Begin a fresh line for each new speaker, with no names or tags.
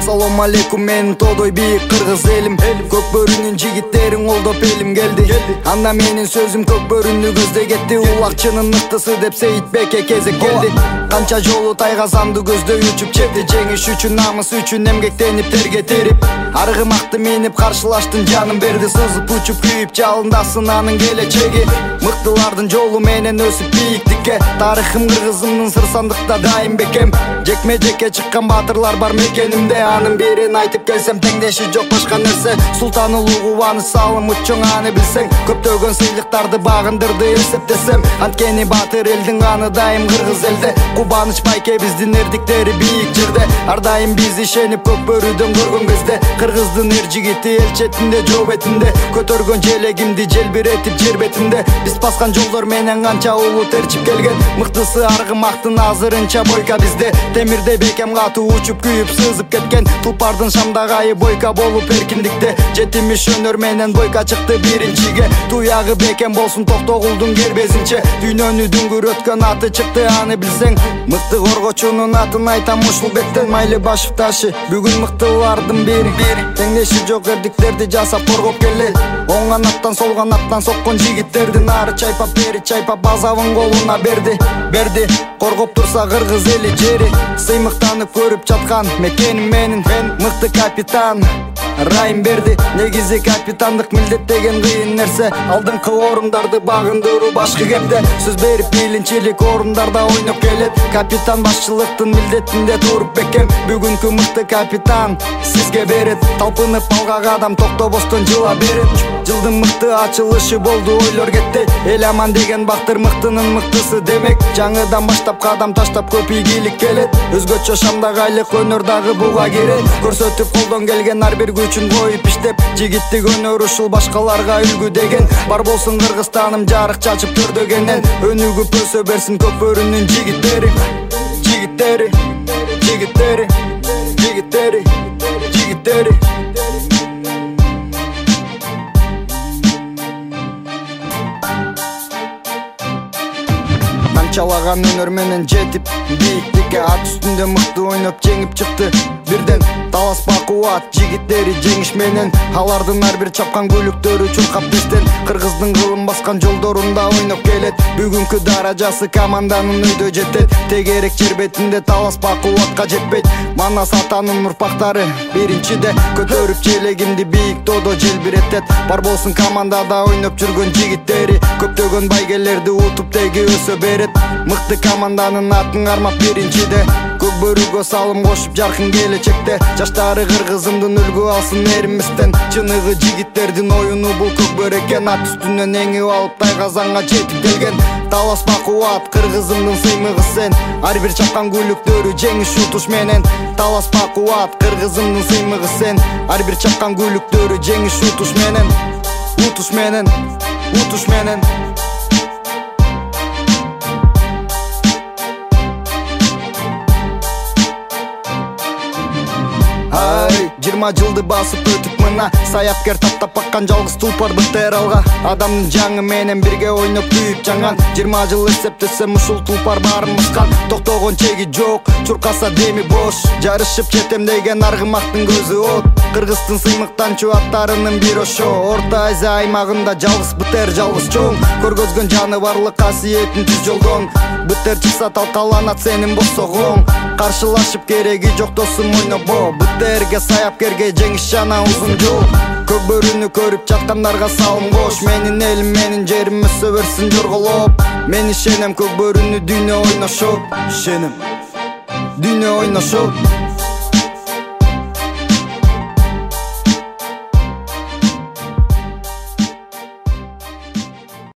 Assalamu алейкум, менин тодой бийик кыргыз элим. Көк бөрүнүн жигиттерин колдоп элим келди. Анда менин сөзүм көк бөрүнү көздөй кетти. Улакчынын ыктысы деп Сейитбекке кезек келди. Канча жолу тайгазамды көздөй учуп жетти. Жеңиш үчүн, намыс үчүн эмгектенип терге терип, аргымакты минип каршылаштын, жаным берди. Сызып учуп күйүп жалындасын анын келечеги. Мыктылардын жолу менен өсүп бийиктикке. Тарыхым кыргызымдын сыр сандыкта дайым бекем. Жекме жекке чыккан баатырлар бар мекенимде. Анын бирин айтып келсем, теңдеши жок башка нерсе. Султан улуу кубаныч салым чоң, аны билсең. Көптөгөн сыйлыктарды багындырды эсептесем. Анткени баатыр элдин каны дайым кыргыз элде. Кубаныч байке биздин эрдиктери бийик жерде. Ар дайым биз ишенип көк бөрүдөн көргөн кезде. Кыргыздын эр жигити эл четинде, жоо бетинде. Көтөргөн желегимди желбиретип жер бетинде. Биз баскан жолдор менен канча улуу терчип келген. Мыктысы аргымактын азырынча бойка бизде. Темирде бекем катуу учуп күйүп сызып кеткен. Тулпардын шамдагайы бойка болуп эркиндикте. Жетимиш өнөр менен бойка чыкты биринчиге. Туягы бекем болсун Токтогулдун кербезинче. Дүйнөнү дүңгүрөткөн аты чыкты, аны билсең. Мыкты коргочунун атын айтам ушул беттен. Майлыбашев ташы бүгүн мыктылардын бири. Теңдеши жок эрдиктерди жасап коргоп келе. Оң канаттан сол канаттан соккон жигиттердин ары чайпап бери чайпап азабын колуна берди. Коргоп турса кыргыз эли жери. Сыймыктанып көрүп жаткан мекеним менин. Мыкты капитан Райым берди. Негизи капитандык милдет деген кыйын нерсе. Алдыңкы орундарды багындыруу башкы кепте. Сөз берип билинчилик орундарда ойноп келет. Капитан башчылыктын милдетинде туруп бекем. Бүгүнкү мыкты капитан сизге берет. Талпынып алгак адам токтобостон жыла берет. Жылдын мыкты ачылышы болду, ойлор кетти. Эл аман деген бактыр мыктынын мыктысы демек. Жаңыдан баштап кадам таштап көп ийгилик келет. Өзгөчө шамдагайлык өнөр дагы буга кирет. Көрсөтүп колдон келген ар бир күчүн коюп иштеп, жигиттик өнөр ушул башкаларга үлгү деген. Бар болсун Кыргызстаным жарык чачып төрдөгенен. Өнүгүп өсө берсин көк бөрүнүн жигиттери. Жигиттери, жигиттери, жигиттери, жигиттери. Канчалаган өнөр менен жетип бийиктикке. Ат үстүндө мыкты ойноп жеңип чыкты бирден. Таласпа кубат жигиттери жеңиш менен. Алардын ар бир чапкан көлүктөрү чуркап бизден. Кыргыздын кылым баскан жолдорунда ойноп келет. Бүгүнкү даражасы команданын өйдө жетет. Тегерек жер бетинде таласпа кубатка жетпейт. Манас атанын урпактары биринчиде. Көтөрүп желегимди бийик тодо желбиретет. Бар болсун командада ойноп жүргөн жигиттери. Көптөгөн байгелерди утуп теги өсө берет. Мыкты команданын атын кармап биринчиде. Көк бөрүгө салым кошуп жаркын келечекте. Жаштары кыргызымдын үлгү алсын эримистен. Чыныгы жигиттердин оюну бул көк бөр экен. Ат үстүнөн эңип алып тайгазанга жетип келген. Таласпа кубат кыргызымдын сыймыгы сен. Ар бир чапкан күлүктөрү жеңиш утуш менен. Таласпа кубат кыргызымдын сыймыгы сен. Ар бир чапкан күлүктөрү жеңиш утуш менен. Утуш менен, утуш менен. Ай, 20 жылды басып өтүп мына. Саяпкер таптап баккан жалгыз тулпар быттер алга. Адамдын жаңы менен бирге ойноп күйүп жаңган. 20 жыл эсептесем ушул тулпар баарын баскан. Токтогон чеги жок, чуркаса деми бош. Жарышып жетем деген аргымактын көзү от. Кыргыздын сыймыктанчу аттарынын бир ошо. Орто Азия аймагында жалгыз быттер, жалгыз чоң. Көргөзгөн жаныбарлык касиетин түз жолдон. Быттер чыкса талкаланат сенин босогоң. Каршылашып кереги жок досум ойнобо. Быттерге саяпкерге жеңиш жана узун жол. Көк бөрүнү көрүп жаткандарга салым кош. Менин элим, менин жерим өсө берсин жорголоп. Мен ишенем көк бөрүнү дүйнө ойношот. Ишенем дүйнө ойношот.